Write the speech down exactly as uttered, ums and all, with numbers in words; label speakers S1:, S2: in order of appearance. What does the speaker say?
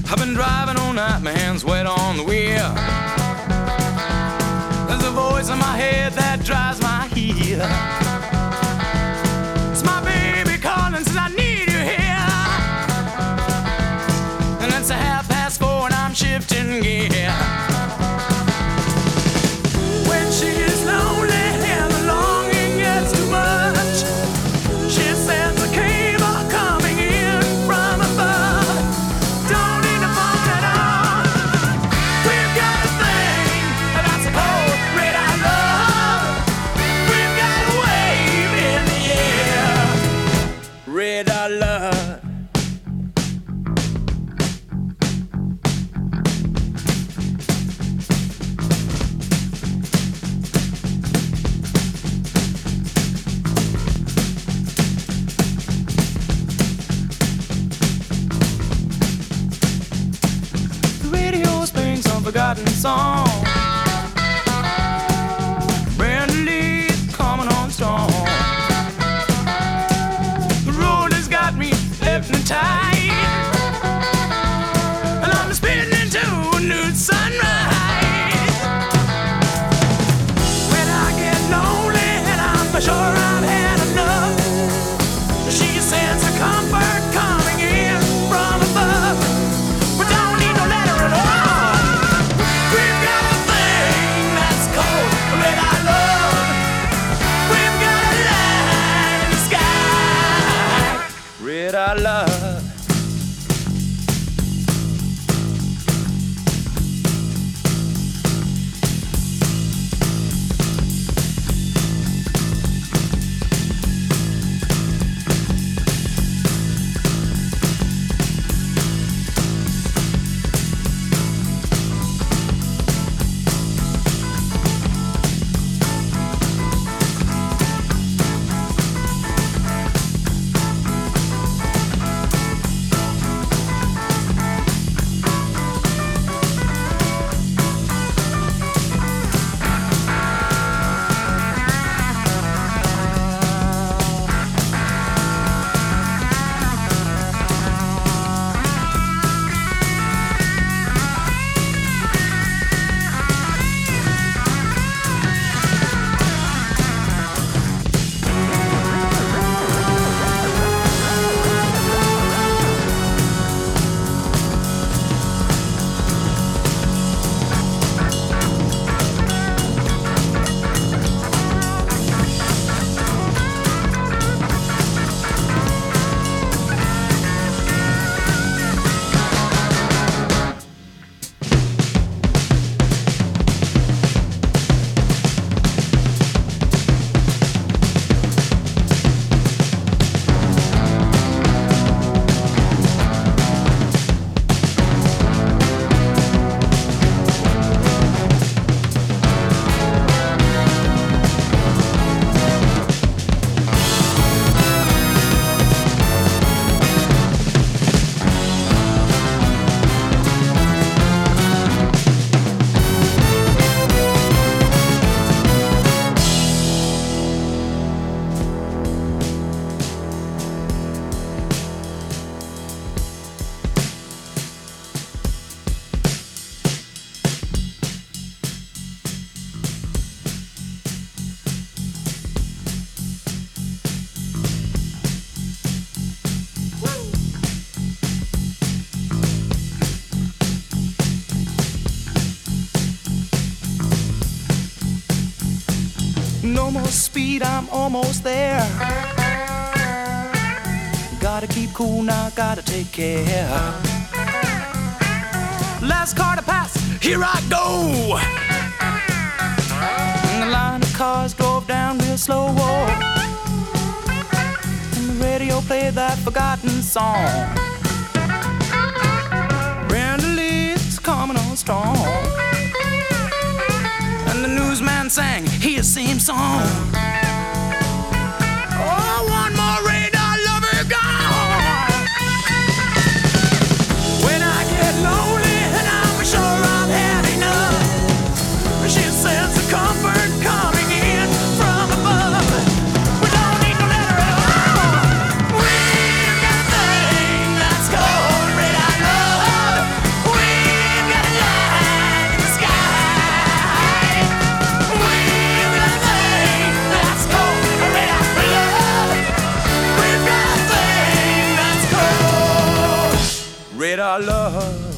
S1: I've been driving all night, my hands wet on the wheel. There's a voice in my head that drives my heel. It's my baby calling, says I need you here. And it's a half past four and I'm shifting gear. When she is lonely and the longing gets too much, she sends a cable coming in from above. Don't need a phone at all. We've got a thing that's a cold red I love. We've got a wave in the air. Red I love. Forgotten song. Brand new leaf coming on strong. The road has got me hypnotized, and I'm spinning into a new sunrise. When I get lonely and I'm sure I've had enough, she sends a comfort coming in from above. We don't need no letter at all. I love. No more speed, I'm almost there. Gotta keep cool now, gotta take care. Last car to pass, here I go. And the line of cars drove down real slow. And the radio played that forgotten song. Brenda Lee's coming on strong. And the newsman sang his same song. Oh, one more radar lover gone. When I get lonely and I'm sure I've had enough, she sends a comfort coming in from above. We don't need no letter at all. We've got a thing that's called red I love. our love.